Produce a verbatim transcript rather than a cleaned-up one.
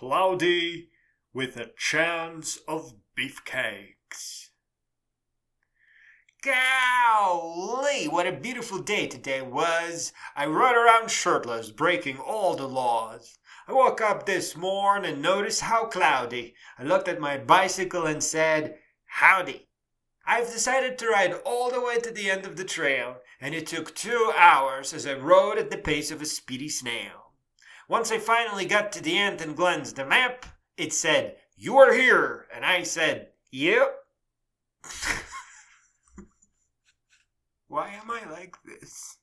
cloudy with a chance of beefcakes. Golly, what a beautiful day today was. I rode around shirtless, breaking all the laws. I woke up this morning and noticed how cloudy. I looked at my bicycle and said, howdy. I've decided to ride all the way to the end of the trail, and it took two hours as I rode at the pace of a speedy snail. Once I finally got to the end and glanced the map, it said, you are here, and I said, yep. Why am I like this?